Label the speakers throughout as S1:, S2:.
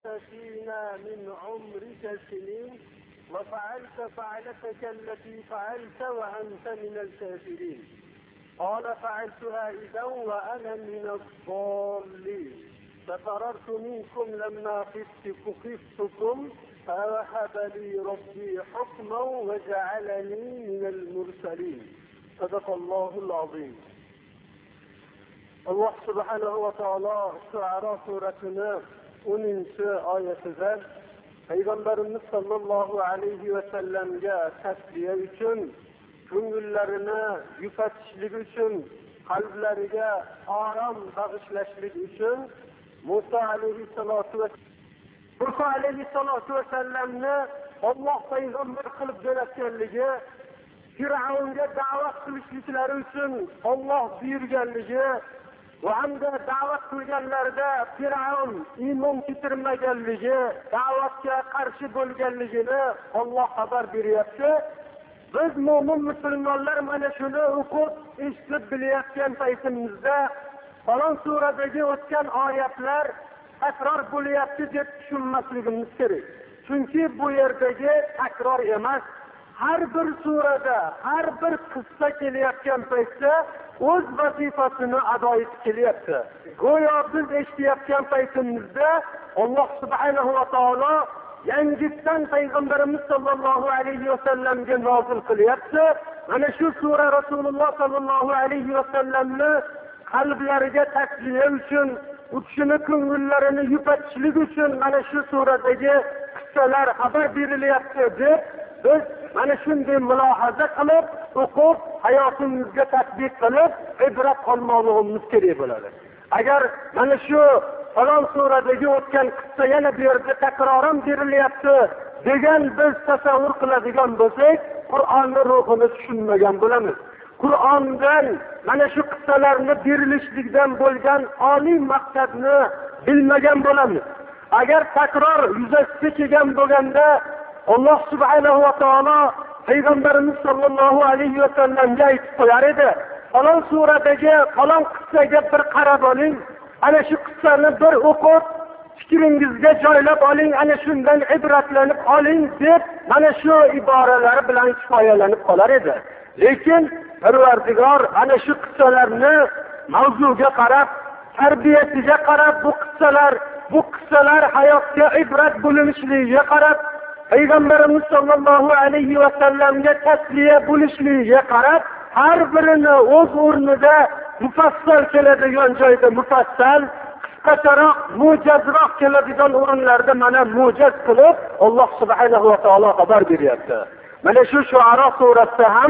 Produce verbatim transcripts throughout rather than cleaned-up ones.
S1: فينا من عمرك سنين وفعلت فعلتك التي فعلت وأنت من الكافرين. قال فعلتها إذا وأنا من الضالين ففررت منكم لما خفتكم فوهب لي ربي حكما وجعلني من المرسلين. صدق الله العظيم. Allah subhanahu wa ta'ala Şuara suresine o'ninchi oyatida Peygamberimiz sallallohu alayhi ve sellem'ge tasliye üçün, ko'ngillarini yupatishlik uchun, qalblariga orom bag'ishlashlik uchun Musa alayhissalatu ve Musa alayhissalatu ve sellem'ni Allah payg'ambar qilib jo'natganligi, Firavunga da'vat qilishliklari uchun Allah buyurganligi va hamda da'vat qilganlarda Firavun iymon keltirmaganligi, da'vatga qarshi bo'lganligini Allah xabar beryapti. Biz mo'min musulmonlar mana shuni o'qib, eshitib bilayotgan paytimizda falon suradagi o'tgan oyatlar takror bo'lyapti deb tushunmasligimiz kerak. Chunki bu yerdagi takror emas, har bir surada, har bir qissa kelayotgan paytda o'z vazifasini ado etib kelyapti. Go'yo biz eshitayotgan paytimizda Alloh subhanahu va taolo yangitdan payg'ambarimiz sollallohu alayhi va sallamga nozil qilyapti. Mana shu sura Rasululloh sollallohu alayhi va sallamni qalblariga tasliya uchun, u kishini ko'ngillarini yupatishlik uchun mana shu suradagi qissalar xabar berilyapti deb biz mana shunday mulohaza qilib, o'qib, hayotimizga tatbiq qilib, ibrat olmoqligimiz kerak bo'ladi. Agar mana shu falon suradagi o'tgan qissa yana bu yerda takroran berilyapti degan biz tasavvur qiladigan bo'lsak, Qur'onning ruhini tushunmagan bo'lamiz. Qur'ondan mana shu qissalarni berilishlikdan bo'lgan oliy maqsadni bilmagan bo'lamiz. Agar takror yuzasiga kelgan bo'lganda Allah subhanahu wa ta'ala Peygamberimiz sallallahu alayhi ve sellem'ge aytib qo'yar edi. Falon suradagi falon qissaga bir qarab oling, ana shu qissani bir o'qib, fikringizga joylab oling, ana shundan ibratlanib oling deb mana shu iboralar bilan kifoyalanib qolar edi. Lekin Parvardigor ana shu qissalarni mavzuga qarab, tarbiyasiga qarab, bu qissalar, bu qissalar hayotga ibrat bo'linishligiga qarab, Peygamberimiz sallallahu alayhi ve sellem'ge tasliye bo'lishligiga qarab, har birini o'z o'rnida mufassal keladigan joyda mufassal, qisqacharoq, mo'jazroq keladigan o'rinlarda mana mo'jaz qilib Alloh subhanahu va taolo xabar beryapti. Mana shu Shuara surasida ham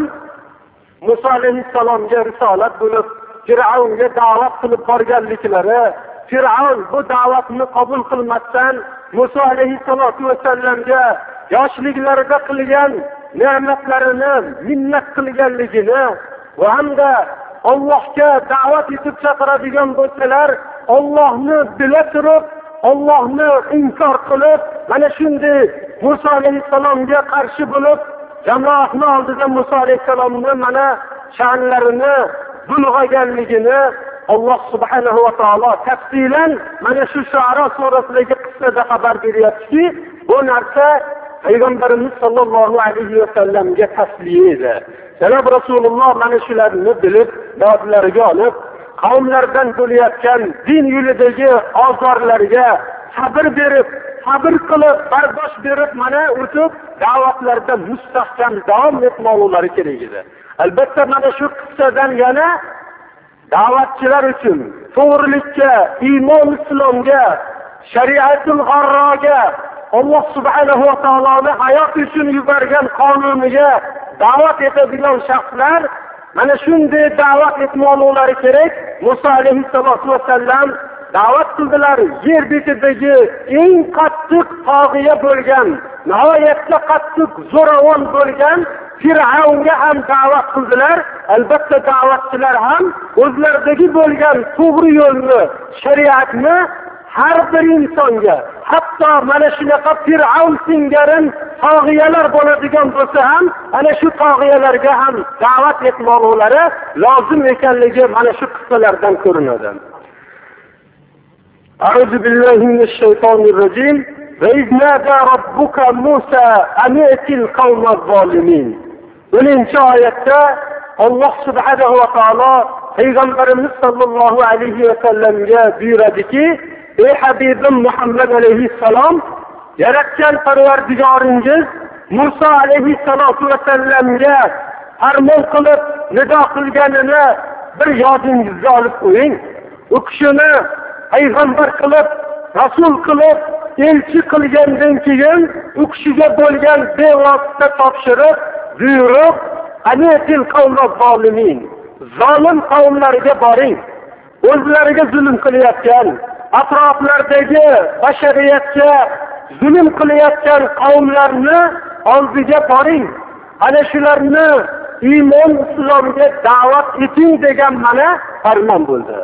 S1: Musa alayhissalomga risolat bo'lib, Firavunga da'vat qilib borganliklari, Firavun bu da'vatni qabul qilmasdan Musa alayhissalatu va sallamga yoshliklarida qilgan ne'matlarini minnat qilganligini va hamda Allohga da'vat etib chaqiradigan bo'lsalar, Allohni bila turib, Allohni inkor qilib, mana shunday Musa alayhissalomga qarshi bo'lib, jamoatning oldida Musa alayhissalomni mana sha'nlarini bulg'aganligini Allah subhanahu wa ta'ala tafsilan mana shu Shuara surasidagi qissada xabar beryaptiki, bu narsa Peygamberimiz sallallohu alayhi ve sellem'ge tasliye edi. Janob Rasululloh mana shularni bilib, yodlariga olib, qavmlardan bo'layotgan din yo'lidagi ozorlarga sabr berib, sabr qilib, bardosh berib, mana o'tib, da'vatlarda mustahkam davom etmoqlari kerak edi. Albatta mana shu qissadan yana da'vatchilar uchun to'g'rilikka, iymon islomga, shariatul g'arroga, Allah subhanahu va taoloning hayot uchun yuborgan qonuniga da'vat etadigan shaxslar mana shunday da'vat etmoqlari kerak. Musa alayhissalatu va sallam da'vat qildilar. Yer betidagi eng qattiq tog'iya bo'lgan, nihoyatda qattiq zo'ravon bo'lgan Firavunga ham da'vat qildilar. Albatta da'vatchilar ham o'zlaridagi bo'lgan to'g'ri yo'lni, shariatni har bir insonga, hatto mana shunaqa Firavun singarin tog'iyalar bo'ladigan bo'lsa ham, ana shu tog'iyalarga ham da'vat etmoqlari lozim ekanligi mana shu qissalardan ko'rinadi. A'udhu billahi minash shaytonir rojim. Ve iznada rabbuka Musa ani'til qawmaz zalimin. o'ninchi oyatda Alloh subhanahu va taolo Peygamberimiz sallallohu alayhi va sallamga buyuradiki, ey Habibim Muhammad alayhissalom, yaratgan Parvardigoringiz Musa alayhissalatu va sallamga farmon qilib nido qilganini bir yodingizga olib qo'ying. U kishini payg'ambar qilib, rasul qilib, elchi qilgandan keyin u kishiga bo'lgan bevosita topshiriq, buyruq, anitil qavmaz zolimin. Zolim qavmlarga boring. O'zlariga zulm qilayotgan, atroflardagi bashariyatga zulm qilayotgan qavmlarni oldiga boring. Ana shularni iymon islomga da'vat eting degan mana farmon bo'ldi.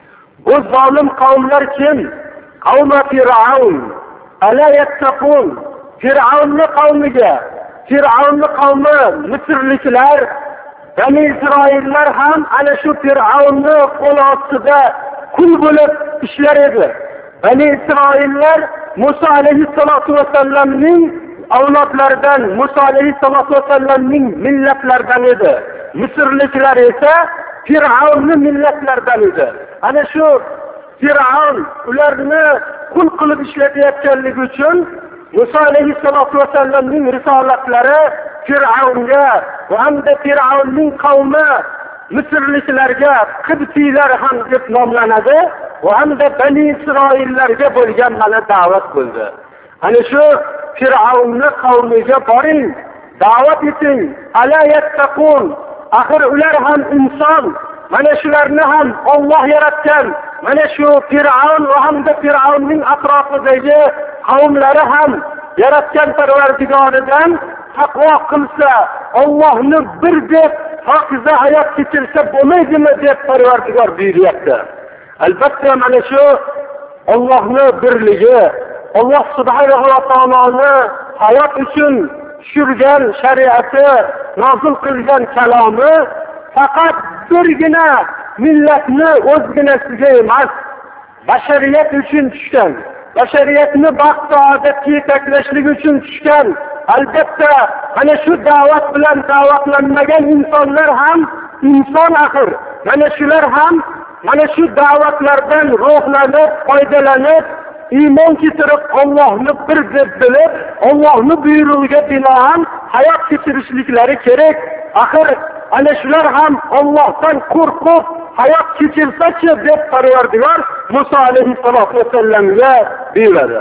S1: Bu zolim qavmlar kim? Qavma Fir'aun. Ala yattaqun. Fir'aunning qavmiga, Fir'aunning qavmi Misrliklar, Bani Isroillar ham ana shu Fir'aunning qo'li ostida qul bo'lib ishlar edi. Bani Isroillar Musa alayhissalatu vasallamning avlodlaridan, Musa alayhissalatu vasallamning millatlaridan edi. Misrliklar esa Fir'aunning millatlaridan edi. Ana shu Fir'aun ularni qul qilib ishlatayotganligi uchun Musa alayhissalatu vasallamning risolatlari Fir'aunga va hamda Fir'aunning qavmi Misrliklarga Qibtiylar ham deb nomlanadi va hamda Bani Isroillarga bo'lgan mana da'vat bo'ldi. Ana shu Fir'aunning qavmiga boring, da'vat eting. Ala yattaqun. Axir ular ham inson. Mana shularni ham Alloh yaratgan. Mana shu Fir'aun va hamda Fir'aunning atrofidagi qavmlari ham yaratgan Parvardigoridan taqvo qilsa, Allohni bir deb pokiza hayot kechirsa bo'lmaydimi deb Parvardigor buyuryapti. Albatta mana shu Allohning birligi, Alloh subhanahu va taoloni hayot uchun tushirgan shariati, nozil qilgan kalomi faqat birgina millatni o'zginasiga emas, bashariyat uchun tushgan. Bashariyatni baxt saodatga yetaklashlik uchun tushgan. Albatta, mana shu da'vat bilan da'vatlanmagan insonlar ham inson axir. Mana shular ham mana shu da'vatlardan ruhlanib, foydalanib, iymon keltirib, Allohni bir deb bilib, Allohning buyrug'iga binoan hayot kechirishliklari kerak. Axir ana shular ham Allohdan qo'rqib hayot kechirsa-chi deb Parvardigor Musa alayhissalatu vasallamga buyuradi.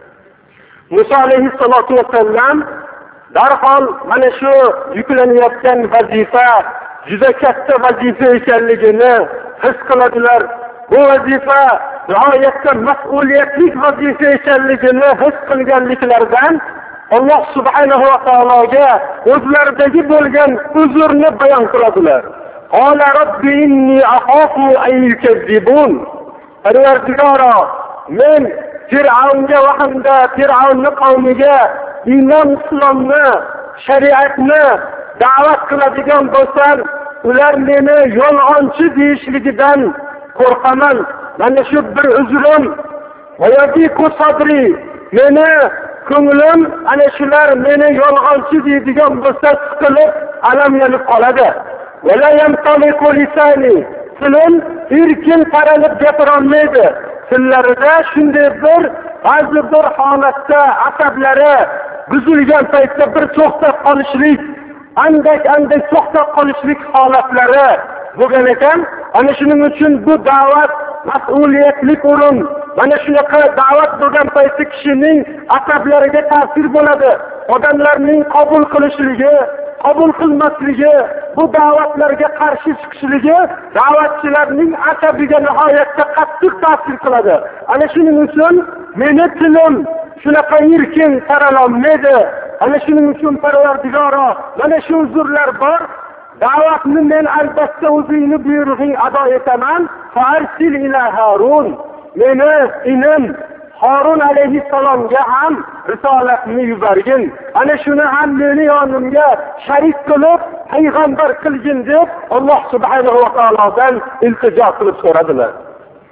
S1: Musa alayhissalatu vasallam darhol mana shu yuklanayotgan vazifa juda katta vazifa ekanligini his qiladilar. Bu vazifa nihoyatda mas'uliyatli vazifa ekanligini his qilganliklaridan Alloh subhanahu va taologa o'zlaridagi bo'lgan uzrni bayon qiladilar. Qala robbi inni axofu an yukazzibun. Parvardigoro, men Fir'aunga va hamda Fir'aunning qavmiga iymon islomni, shariatni da'vat qiladigan bo'lsam, ular meni yolg'onchi deyishligidan qo'rqaman. Mana shu bir uzrim. Vayabiku sadri. Meni ko'nglim ana shular meni yolg'onchi deydigan bo'lsa siqilib, alamlanib qoladi. Wala yamtaliqu lisani. Tilim erkin taralib gapira olmaydi. Tillarida shunday bir ba'zi bir holatda asablari buzilgan paytda bir to'xtab qolishlik, andak-andak to'xtab qolishlik holatlari bo'lgan ekan. Ana shuning uchun bu da'vat mas'uliyatli o'rin. Mana shunaqa da'vat bo'lgan paytda kishining asablariga ta'sir bo'ladi. Odamlarning qabul qilishligi, qabul qilmasligi, bu da'vatlarga qarshi chiqishligi da'vatchilarning asabiga nihoyatda qattiq ta'sir qiladi. Ana shuning uchun meni tilim shunaqa erkin taralolmaydi. Ana shuning uchun Parvardigoro, mana shu uzrlar bor. Da'vatni men albatta o'zingni buyrug'ing ado etaman. Farsil ila Harun. Meni inim Harun alayhissalomga ham risolatni yuborgin. Ana shuni ham meni yonimga sharik qilib, payg'ambar qilgin deb Alloh subhanahu va taolodan iltijo qilib so'radilar.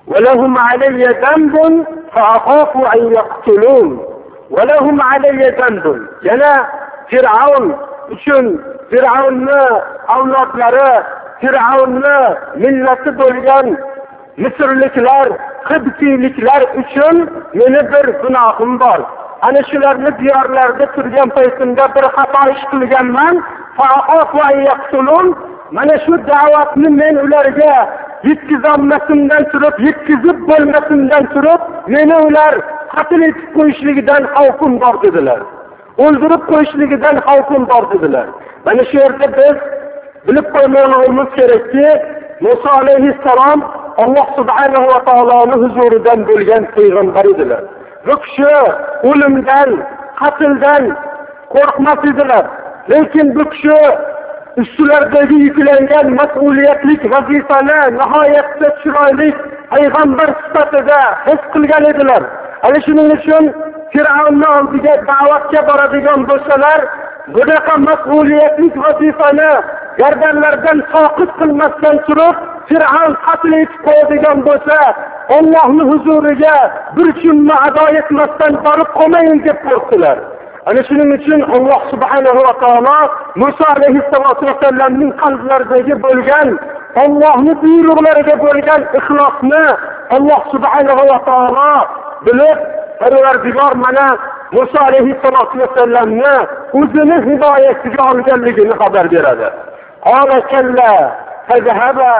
S1: ولهم علي ذنب فأخاف أن يقتلون ولهم علي ذنب. Yana Firavun uchun Firavunni avlodlari, Firavunni millati bo'lgan Misrliklar, Qibtiyliklar uchun meni bir gunohim bor. Ana shularni diyorlarda turgan paytimda bir xato ish qilganman. Fa'afu an yaqtulun. Mana shu da'vatni men ularga yetkazolmasimdan turib, yetkazib bo'lmasimdan turib, meni ular qatl etib qo'yishligidan xavfim bor dedilar. O'ldirib qo'yishligidan xavfim bor dedilar. Mana shu yerda biz bilib qo'ymoqimiz kerakki, Musa alayhissalom Alloh subhanahu va taoloning huzuridan bo'lgan payg'ambar edilar. Bu kishi o'limdan, qatldan qo'rqmas edilar. Lekin bu kishi ustilaridagi yuklangan mas'uliyatlik vazifani nihoyatda chiroyli payg'ambar sifatida his qilgan edilar. Ana shuning uchun Firavunning oldiga da'vatga boradigan bo'lsalar, bunaqa mas'uliyatlik vazifani gardanlardan soqit qilmasdan turib, Firavun qatl etib qo'yadigan bo'lsa, Allohning huzuriga bir kunni ado etmasdan borib qolmayin deb qo'rqdilar. Ana shuning uchun Alloh subhanahu va taolo Musa alayhissalomning qalblaridagi bo'lgan Allohning buyruqlariga bo'lgan ixlosni Alloh subhanahu va taolo bilib, Parvardigor mana Musa alayhissalomni o'zini hidoyatiga olganligini xabar beradi. Qala kalla fadhhaba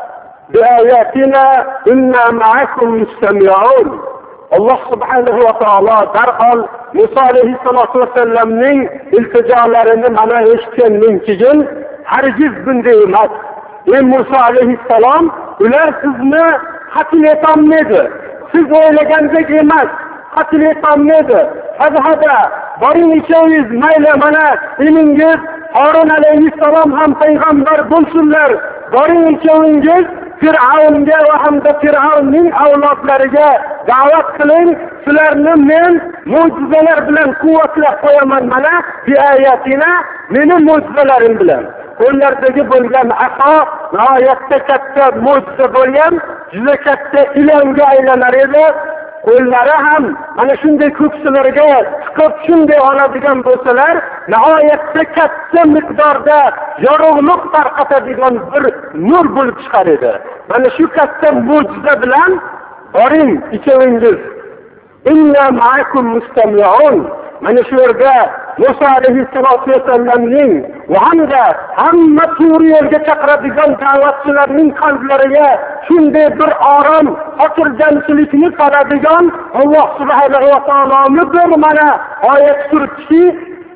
S1: biayatina inna ma'akum mustami'un. Alloh subhanahu va taolo darhol Musa alayhissalomning iltijolarini mana eshitgandan keyin hargiz bunday emas. Ey Musa alayhissalom, ular sizni qatl etolmaydi. Siz o'ylagandek emas. Qatl etolmaydi. Fadhhaba, boring ikkovingiz mayli mana eningiz Harun alayhissalom ham payg'ambar bo'lsinlar. Boring ikkovingiz Firavunga va hamda Firavunning avlodlariga da'vat qiling. Sizlarni men mo'jizalar bilan quvvatlab qo'yaman mana bi ayatina, meni mo'jizalarim bilan. Qo'llardagi bo'lgan aso nihoyatda katta mo'jiza bo'lgan, juda katta ilmga aylanar edi. Qo'llari ham mana shunday ko'ksalarga chiqib shunday oladigan bo'lsalar, nihoyatda katta miqdorda yorug'lik tarqatadigan bir nur bo'lib chiqar edi. Mana shu katta mo'jiza bilan boring ikkovingiz. Inna ma'akum mustami'un. Mana shu yerda Musa alayhissalomning va hamda hamma to'g'ri yo'lga chaqiradigan da'vatchilarning qalblariga shunday bir orom, xotirjamchilikni qiladigan Alloh subhanahu va taoloning bir mana oyat surtki,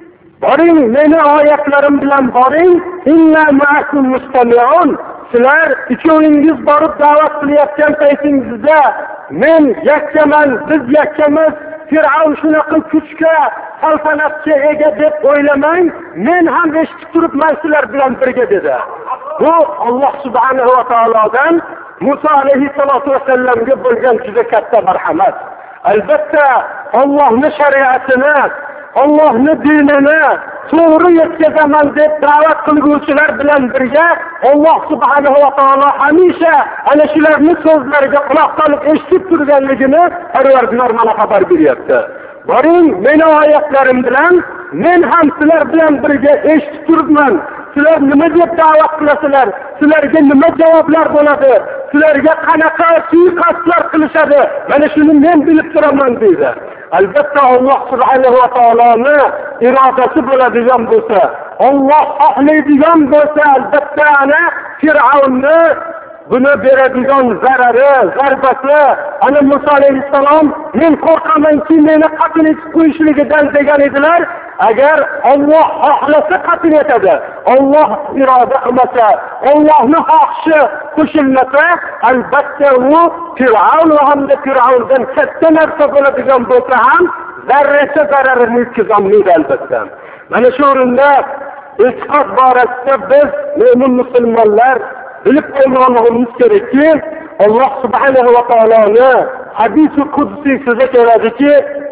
S1: boring meni oyatlarim bilan boring. Inna ma'akum mustami'un. Sizlar ikkovingiz borib da'vat qilayotgan paytingizda men yakkaman, biz yakkamiz. Firavun shunaqa kuchga, saltanatga ega deb o'ylamang, men ham eshitib turibman sizlar bilan birga dedi. Bu Alloh subhanahu va taolodan Musa alayhissalomga bo'lgan juda katta marhamat. Albatta Allohning shariatini, Allohning dinini to'g'ri yetkazaman deb da'vat qilguvchilar bilan birga Alloh subhanahu va taolo hamisha ana shularning so'zlariga quloq solib eshitib turganligini Parvardigor mana xabar beryapti. Boring meni oyatlarim bilan men ham sizlar bilan birga eshitib turibman. Sizlar nima deb da'vat qilasizlar? Sizlarga nima javoblar bo'ladi? Sizlarga qanaqa suiqasdlar qilishadi? Mana shuni men bilib turaman deydi. Albatta Alloh subhanahu va taoloning irodasi bo'ladigan bo'lsa, Alloh xohlaydigan bo'lsa, albatta ana Firavunni buni beradigan zarari, zarbasi, ana Musa alayhissalom men qo'rqamanki meni qatl etib qo'yishligidan degan edilar. Agar Alloh xohlasa qatl etadi. Alloh iroda qilmasa, Allohning xohishi qo'shilmasa, albatta u Firavun va hamda Firavundan katta narsa bo'ladigan bo'lsa ham zarracha zararini yetkazolmaydi albatta. Mana shu o'rinda e'tiqod borasida biz mo'min musulmonlar bilib qo'ymoqligimiz kerakki, Alloh subhanahu va taoloni hadis-i qudsi so'zi keladiki,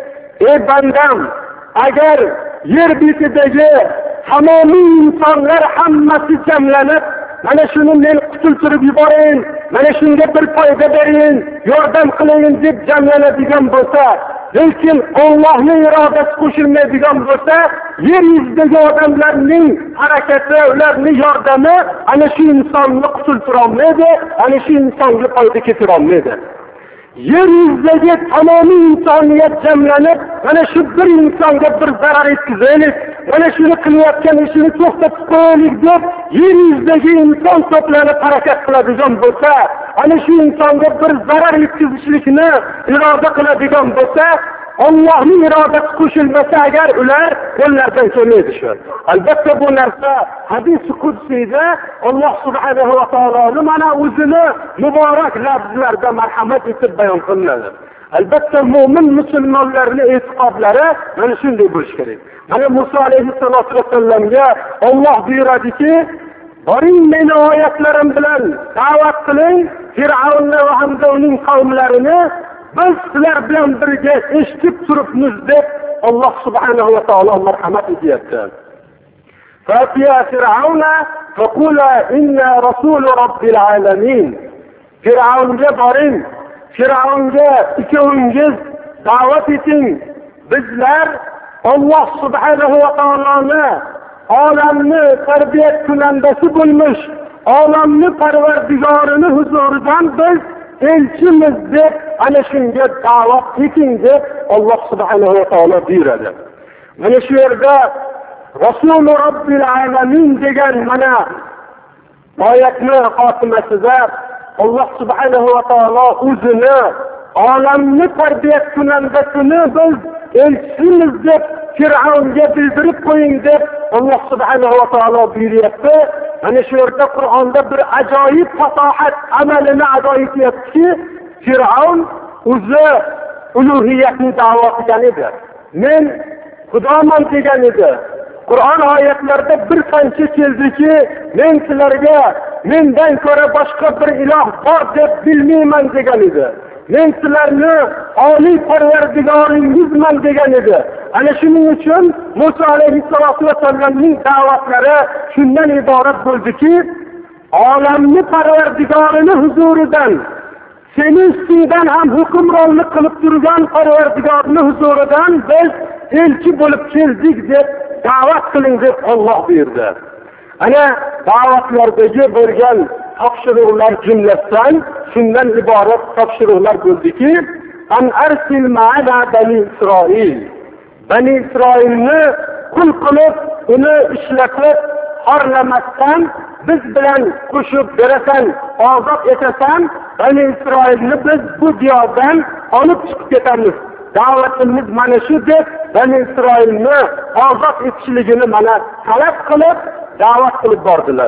S1: ey bandam, agar yer betidagi tamomiy insonlar hammasi jamlanib, mana shuni men qutultirib yuborayin, mana shunga bir foyda bering, yordam qiling deb jamlanadigan bo'lsa, lekin Allohning irodasi qo'shilmaydigan bo'lsa, yer yuzidagi odamlarning harakati, ularning yordami ana shu insonni qutultira olmaydi, ana shu insonga foyda keltira olmaydi. Yer yuzidagi tamomiy insoniyat jamlanib, mana shu bir insonga bir zarar yetkazaylik, mana shuni qilayotgan ishini to'xtatib qo'yaylik deb yer yuzidagi inson to'planib harakat qiladigan bo'lsa, ana shu insonga bir zarar yetkazishlikni iroda qiladigan bo'lsa, Allohning irodasi qo'shilmasa agar ular qo'llardan kelmaydi shu. Albatta bu narsa hadis qudsiyda Alloh subhanahu va taoloning mana o'zini muborak lafzlarda marhamat etib bayon qilinadi. Albatta mo'min musulmonlarning e'tiqodlari mana shunday bo'lishi kerak. Mana Musa alayhissalatu vasallamga Alloh buyuradiki, boring meni oyatlarim bilan da'vat qiling, Fir'avnni va hamda uning qavmlarini biz sizlar bilan birga eshitib turibmiz deb Alloh subhanahu va taolo marhamat etyapti. Fatiha Fir'avna faqula inna rasul robbil alamin. Fir'avnga boring, Fir'avnga ikkovingiz da'vat eting. Bizlar Alloh subhanahu va taoloni olamni tarbiyat kunandasi bo'lmish, olamni parvardigorini huzuridan biz elchimiz deb ana shunga da'vat eting deb Alloh subhanahu va taolo buyuradi. Mana shu yerda Rasul robbil alamin degan mana oyatni xotimasida Alloh subhanahu va taolo o'zini olamni tarbiyat kunandasini biz elchimiz deb Fir'avnga bildirib qo'ying deb Alloh subhanahu va taolo buyuryapti. Mana shu yerda Qur'onda bir ajoyib fasohat amalini ado etyaptiki, Fir'avn o'zi uluhiyatni da'vo qilgan edi. Men Xudoman degan edi. Qur'on oyatlarida bir qancha keldiki, men sizlarga mendan ko'ra boshqa bir iloh bor deb bilmayman degan edi. Men sizlarni oliy parvardigoringizman degan edi. Ana shuning uchun Musa alayhissalatu vasallamning da'vatlari shundan iborat bo'ldiki, olamni parvardigorini huzuridan, seni ustingdan ham hukmronlik qilib turgan parvardigorni huzuridan biz elchi bo'lib keldik deb da'vat qiling deb Alloh buyurdi. Ana da'vatlardagi bo'lgan topshiriqlar jumlasidan shundan iborat topshiriqlar bo'ldiki, an arsil ma'ana bani Isroil. Bani Isroilni qul qilib, uni ishlatib, xorlamasdan biz bilan qo'shib berasan, ozod etasan, Bani Isroilni biz bu diyordan olib chiqib ketamiz. Da'vatimiz mana shu deb Bani Isroilni ozod etishligini mana talab qilib, da'vat qilib bordilar.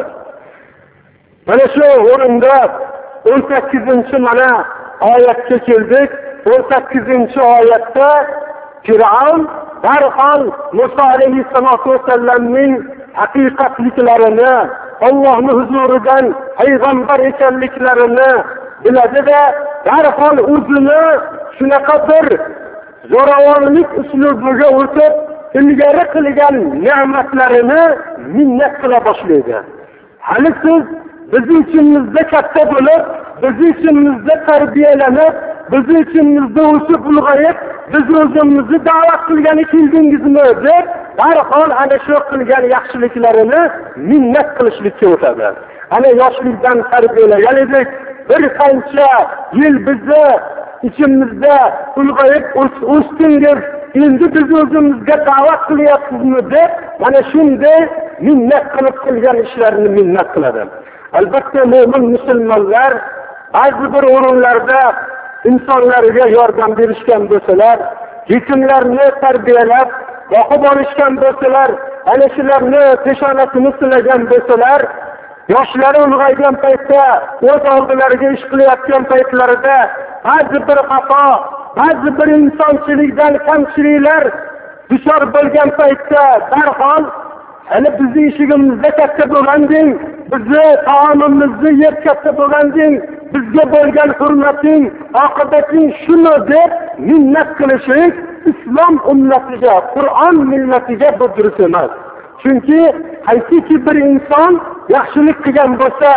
S1: Mana shu o'rinda o'n sakkizinchi mana oyatga keldik. o'n sakkizinchi oyatda Fir'avn darhol Musa alayhissalatu vasallamning haqiqatliklarini, Allohning huzuridan payg'ambar ekanliklarini biladi-da, darhol o'zini shunaqa bir zo'ravonlik uslubiga o'tib, ilgari qilgan ne'matlarini minnat qila boshlaydi. Hali siz bizni ichimizda katta bo'lib, bizni ichimizda tarbiyalanib, bizni ichimizda o'sib ulg'ayib, biz o'zimizni da'vat qilgani keldingizmi deb darhol ana shu qilgan yaxshiliklarini minnat qilishlikka o'tadi. Ana yoshlikdan tarbiyalagan edik, bir qancha yil bizni ichimizda ulg'ayib o'sdingiz, endi biz o'zimizga da'vat qilyapsizmi deb mana shunday minnat qilib qilgan ishlarini minnat qiladi. Albatta mo'min musulmonlar ba'zi bir o'rinlarda insonlarga yordam berishgan bo'lsalar, yetimlarni tarbiyalab, boqib olishgan bo'lsalar, ana shularni peshonasini silagan bo'lsalar, yoshlari ulg'aygan paytda o'z oldilariga ish qilayotgan paytlarida ba'zi bir xato, ba'zi bir insonchilikdan kamchiliklar duchor bo'lgan paytda darhol hali bizni ishigimizda katta bo'lganding, bizni taomimizni yeb katta bo'lganding, bizga bo'lgan hurmating, oqibating shuni deb minnat qilishing islom ummatiga, Qur'on millatiga bu durust emas. Chunki qaysiki bir inson yaxshilik qilgan bo'lsa,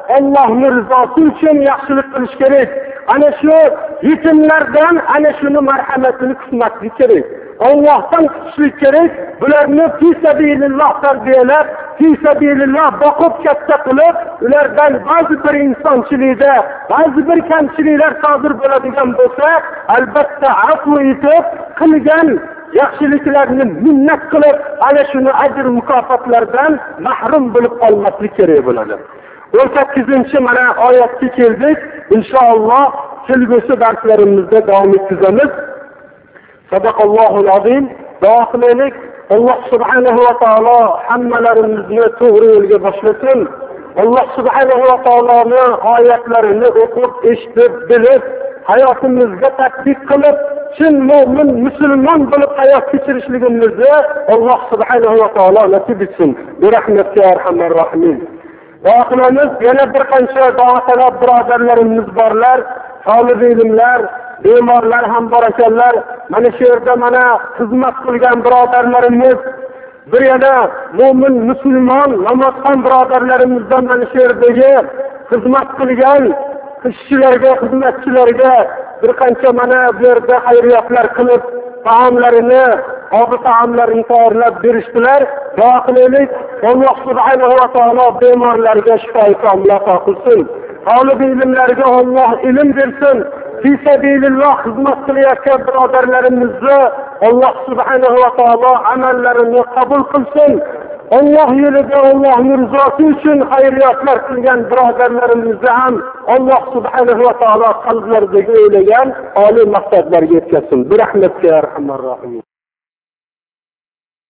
S1: Allohning rizosi uchun yaxshilik qilish kerak. Ana shu yetimlardan ana shuni marhamatini kutmaslik kerak. Allohdan kutishlik kerak. Bularni fi sabililloh tarbiyalab, fi sabililloh boqib katta qilib, ulardan ba'zi bir insonchilikda, ba'zi bir kamchiliklar sodir bo'ladigan bo'lsa, albatta afv etib, qilgan yaxshiliklarni minnat qilib, ana shuni ajr mukofotlardan mahrum bo'lib qolmaslik kerak bo'ladi. o'n sakkizinchi mana oyatga keldik. Inshaalloh kelgusi darslarimizda davom ettiramiz. Sadaqallohul azim. Duo qilaylik. Alloh subhanahu va taolo hammalarimizni to'g'ri yo'lga boshlasin. Alloh subhanahu va taoloning oyatlarini o'qib, eshitib, bilib, hayotimizga tatbiq qilib, chin mu'min, musulmon bo'lib hayot kechirishligimizni Alloh subhanahu va taolo nasib etsin. Bi rahmatika arhamar rohimin. Duo qilamiz. Yana bir qancha duo talab birodarlarimiz borlar, talib ilmlar, bemorlar ham bor ekanlar. Mana shu yerda mana xizmat qilgan birodarlarimiz, bir yana mu'min, musulmon, namozxon birodarlarimizdan mana shu yerdagi xizmat qilgan ishchilarga, xizmatchilarga bir qancha mana bu yerda xayriyatlar qilib, taomlarini, obi taomlarini tayyorlab berishdilar. Duo qilaylik. Alloh subhanahu va taolo bemorlarga shifo ato qilsin. Talib ilmlarga Alloh ilm bersin. Fi sabililloh xizmat qilayotgan birodarlarimizni Alloh subhanahu va taolo amallarini qabul qilsin. Alloh yo'lida Allohning rizosi uchun xayriyatlar qilgan birodarlarimizni ham Alloh subhanahu va taolo qalblaridagi o'ylagan oliy maqsadlarga yetkazsin. Bi rahmatika arhamar rohimin.